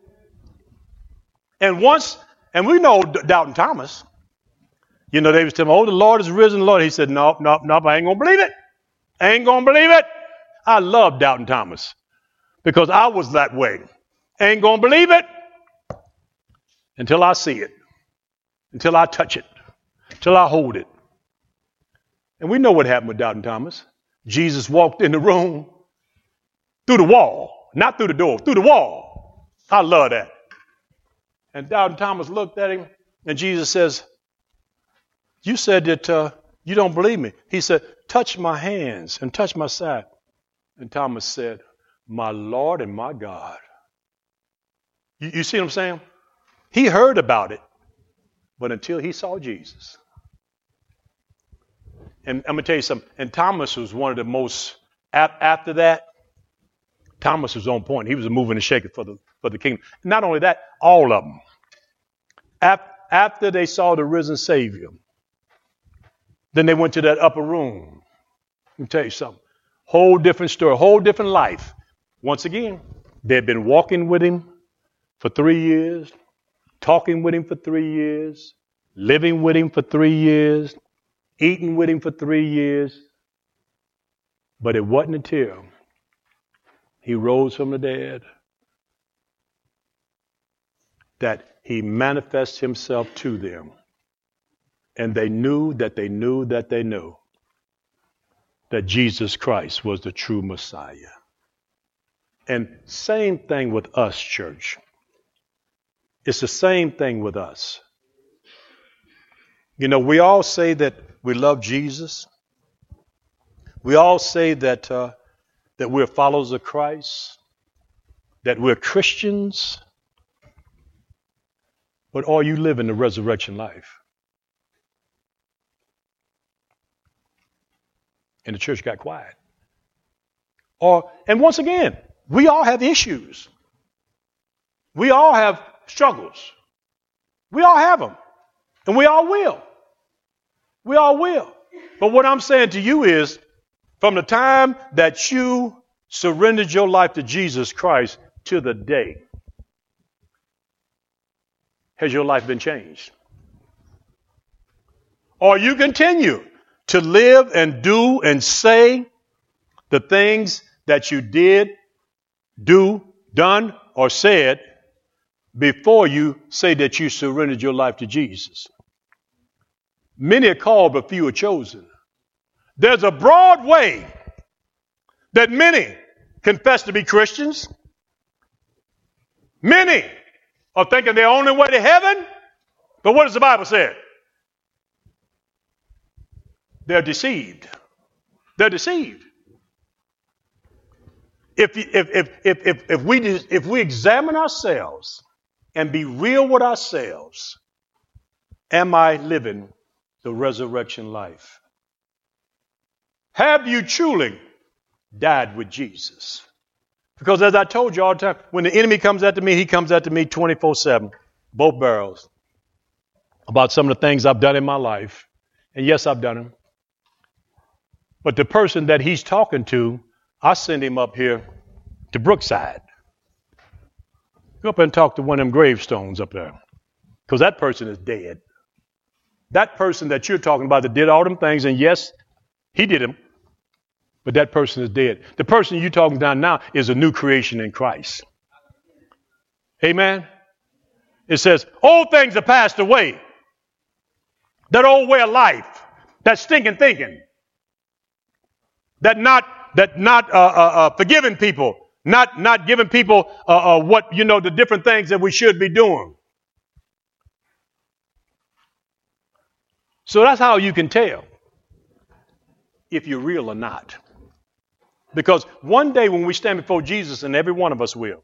And once, and we know Doubting Thomas, you know, they was telling him, oh, the Lord is risen, Lord. He said, nope, nope, nope, I ain't going to believe it. I ain't going to believe it. I love Doubting Thomas because I was that way. Ain't going to believe it until I see it, until I touch it, until I hold it. And we know what happened with Doubting Thomas. Jesus walked in the room through the wall, not through the door, through the wall. I love that. And Doubting Thomas looked at him, and Jesus says, you said that uh, you don't believe me. He said, touch my hands and touch my side. And Thomas said, my Lord and my God. You, you see what I'm saying? He heard about it, but until he saw Jesus. And I'm going to tell you something. And Thomas was one of the most, after that, Thomas was on point. He was a moving and shaking for the, for the kingdom. Not only that, all of them. After they saw the risen Savior, then they went to that upper room. Let me tell you something. Whole different story, whole different life. Once again, they had been walking with him for three years, talking with him for three years, living with him for three years, eating with him for three years. But it wasn't until he rose from the dead that he manifests himself to them. And they knew that they knew that they knew that Jesus Christ was the true Messiah. And same thing with us, church. It's the same thing with us. You know, we all say that we love Jesus. We all say that uh, that we're followers of Christ, that we're Christians. But are you living the resurrection life? And the church got quiet. Or, and once again, we all have issues. We all have struggles. We all have them. And we all will. We all will. But what I'm saying to you is, from the time that you surrendered your life to Jesus Christ to the day, has your life been changed? Or you continue to live and do and say the things that you did, do, done, or said before you say that you surrendered your life to Jesus. Many are called, but few are chosen. There's a broad way that many confess to be Christians. Many are thinking they're on their way to heaven. But what does the Bible say? They're deceived. They're deceived. If, if, if, if, if, if, we, if we examine ourselves and be real with ourselves, am I living the resurrection life? Have you truly died with Jesus? Because as I told you all the time, when the enemy comes after me, he comes after me twenty-four seven, both barrels, about some of the things I've done in my life. And yes, I've done them. But the person that he's talking to, I send him up here to Brookside. Go up and talk to one of them gravestones up there. Because that person is dead. That person that you're talking about that did all them things, and yes, he did them, but that person is dead. The person you're talking about now is a new creation in Christ. Amen? It says, old things are passed away. That old way of life, that stinking thinking, that not that not uh, uh, uh, forgiving people, not not giving people uh, uh, what, you know, the different things that we should be doing. So that's how you can tell if you're real or not. Because one day when we stand before Jesus, and every one of us will,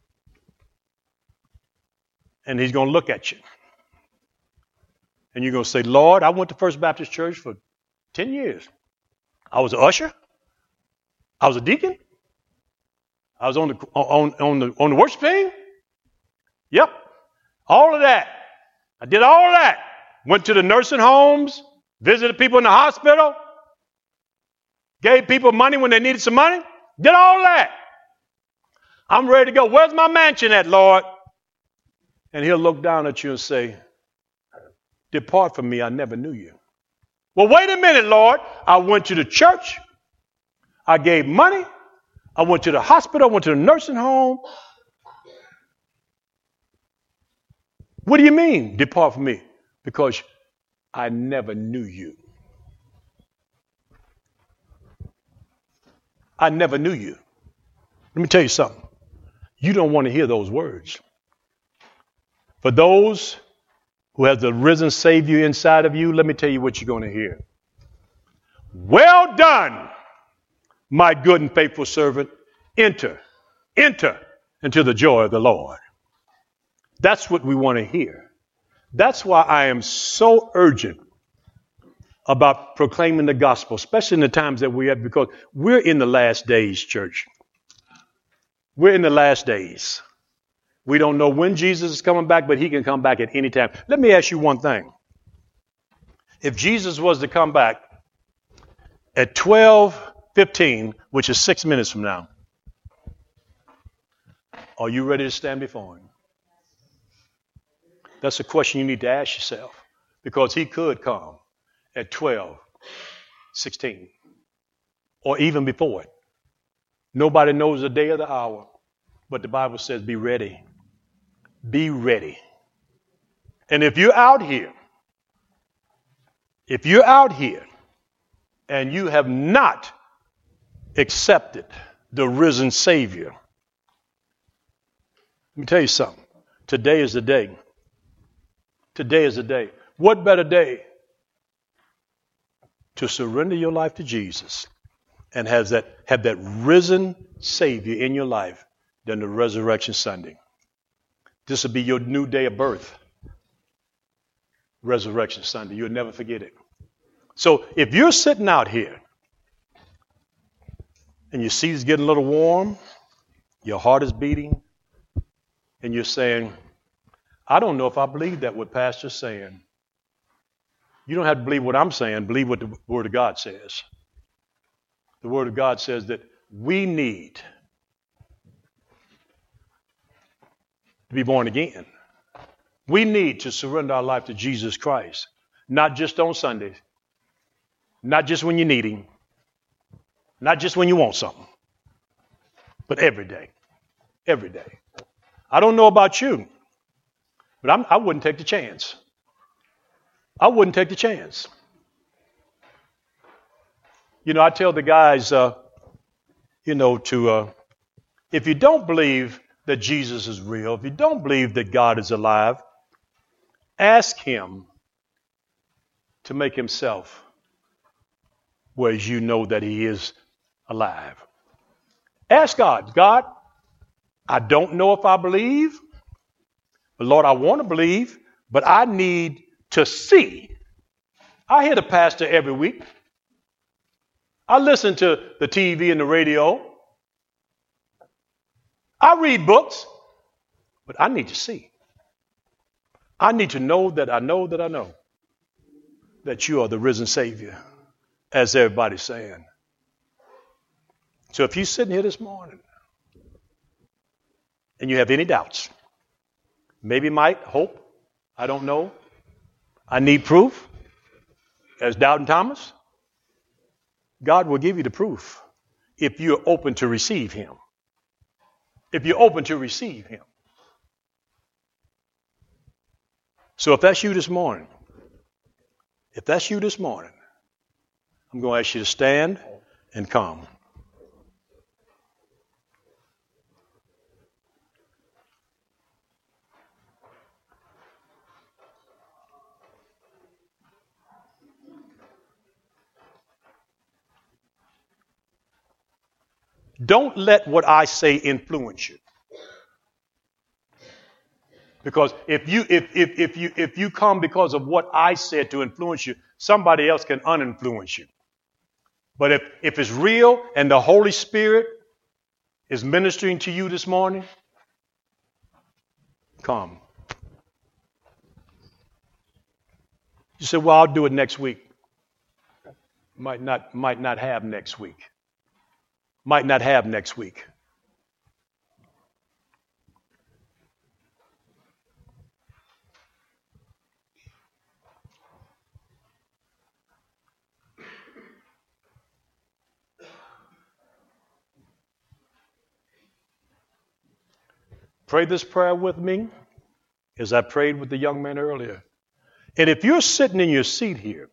and he's going to look at you. And you're going to say, Lord, I went to First Baptist Church for ten years. I was an usher. I was a deacon. I was on the on, on the on the worship team. Yep. All of that. I did all of that. Went to the nursing homes, visited people in the hospital, gave people money when they needed some money. Did all of that. I'm ready to go. Where's my mansion at, Lord? And he'll look down at you and say, depart from me, I never knew you. Well, wait a minute, Lord. I went to the church. I gave money. I went to the hospital. I went to the nursing home. What do you mean, depart from me? Because I never knew you. I never knew you. Let me tell you something. You don't want to hear those words. For those who have the risen Savior inside of you, let me tell you what you're going to hear. Well done, my good and faithful servant. Enter, enter into the joy of the Lord. That's what we want to hear. That's why I am so urgent about proclaiming the gospel, especially in the times that we have, because we're in the last days, church. We're in the last days. We don't know when Jesus is coming back, but he can come back at any time. Let me ask you one thing. If Jesus was to come back at twelve fifteen, which is six minutes from now, are you ready to stand before him? That's a question you need to ask yourself, because he could come at twelve sixteen or even before it. Nobody knows the day or the hour, but the Bible says be ready. Be ready. And if you're out here, if you're out here and you have not accepted the risen Savior, let me tell you something. Today is the day. Today is the day. What better day to surrender your life to Jesus and has that have that risen Savior in your life than the Resurrection Sunday? This will be your new day of birth. Resurrection Sunday. You'll never forget it. So if you're sitting out here and your seat is getting a little warm, your heart is beating, and you're saying, I don't know if I believe that what Pastor's saying. You don't have to believe what I'm saying. Believe what the Word of God says. The Word of God says that we need to be born again. We need to surrender our life to Jesus Christ. Not just on Sundays. Not just when you need him. Not just when you want something. But every day. Every day. I don't know about you, but I'm, I wouldn't take the chance. I wouldn't take the chance. You know, I tell the guys, uh, you know, to, uh, if you don't believe that Jesus is real, if you don't believe that God is alive, ask him to make himself whereas you know that he is alive. Ask God, God, I don't know if I believe, but Lord, I want to believe, but I need to see. I hear the pastor every week. I listen to the T V and the radio. I read books, but I need to see. I need to know that I know that I know that you are the risen Savior, as everybody's saying. So if you're sitting here this morning and you have any doubts, maybe, might, hope, I don't know, I need proof, as Doubting Thomas, God will give you the proof if you're open to receive him. If you're open to receive him. So if that's you this morning, if that's you this morning, I'm going to ask you to stand and come. Don't let what I say influence you. Because if you if if if you if you come because of what I said to influence you, somebody else can uninfluence you. But if, if it's real and the Holy Spirit is ministering to you this morning, come. You say, well, I'll do it next week. Might not might not have next week. Might not have next week. Pray this prayer with me as I prayed with the young man earlier. And if you're sitting in your seat here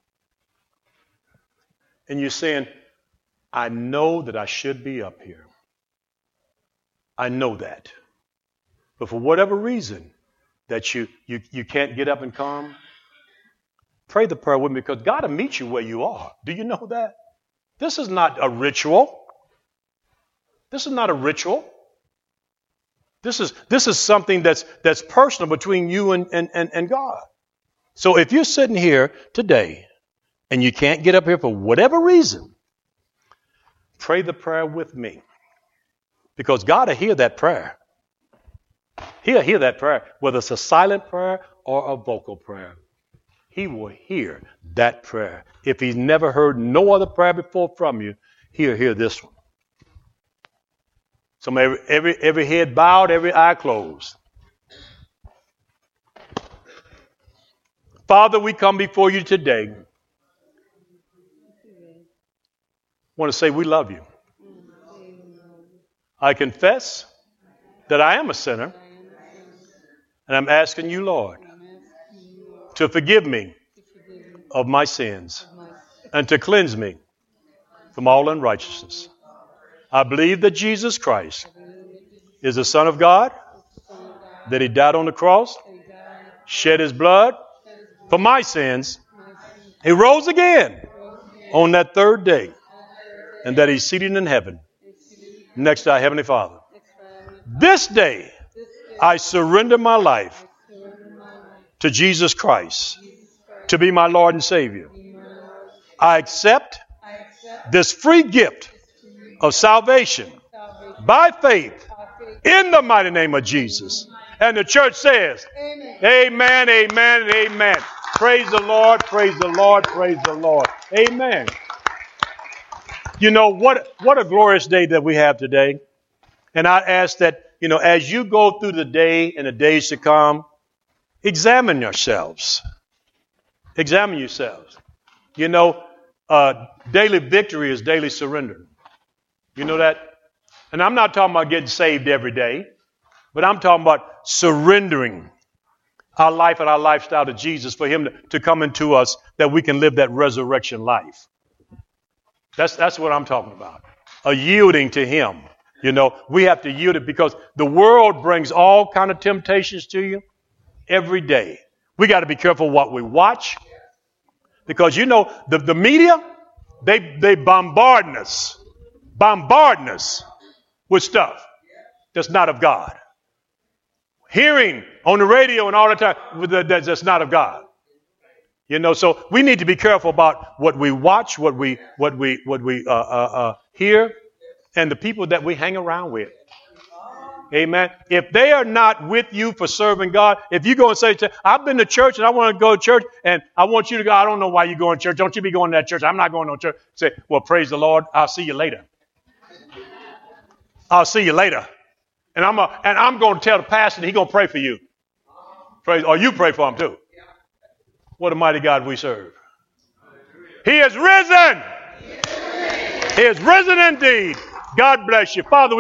and you're saying, I know that I should be up here. I know that. But for whatever reason that you, you, you can't get up and come, pray the prayer with me, because God will meet you where you are. Do you know that? This is not a ritual. This is not a ritual. This is this is something that's that's personal between you and, and, and, and God. So if you're sitting here today and you can't get up here for whatever reason, pray the prayer with me, because God will hear that prayer. He'll hear that prayer, whether it's a silent prayer or a vocal prayer. He will hear that prayer. If he's never heard no other prayer before from you, he'll hear this one. So every, every, every head bowed, every eye closed. Father, we come before you today. I want to say we love you. I confess that I am a sinner, and I'm asking you, Lord, to forgive me of my sins and to cleanse me from all unrighteousness. I believe that Jesus Christ is the Son of God, that he died on the cross, shed his blood for my sins. He rose again on that third day, and that he's seated in heaven next to our Heavenly Father. This day, I surrender my life to Jesus Christ to be my Lord and Savior. I accept this free gift of salvation by faith in the mighty name of Jesus. And the church says, amen, amen, and amen. Praise the Lord, praise the Lord, praise the Lord. Amen. You know, what, what a glorious day that we have today. And I ask that, you know, as you go through the day and the days to come, examine yourselves. Examine yourselves. You know, uh, daily victory is daily surrender. You know that? And I'm not talking about getting saved every day, but I'm talking about surrendering our life and our lifestyle to Jesus for him to, to come into us, that we can live that resurrection life. That's, that's what I'm talking about. A yielding to him. You know, we have to yield it because the world brings all kind of temptations to you every day. We got to be careful what we watch, because, you know, the, the media, they, they bombard us, bombard us with stuff that's not of God. Hearing on the radio and all the time that's not of God. You know, so we need to be careful about what we watch, what we, what we, what we uh, uh, uh, hear, and the people that we hang around with. Amen. If they are not with you for serving God, if you go and say, I've been to church and I want to go to church and I want you to go, I don't know why you're going to church. Don't you be going to that church. I'm not going to church. Say, well, praise the Lord. I'll see you later. I'll see you later. And I'm a, and I'm going to tell the pastor, and he's going to pray for you. Praise, or you pray for him too. What a mighty God we serve. He is risen. He is risen indeed. God bless you. Father, we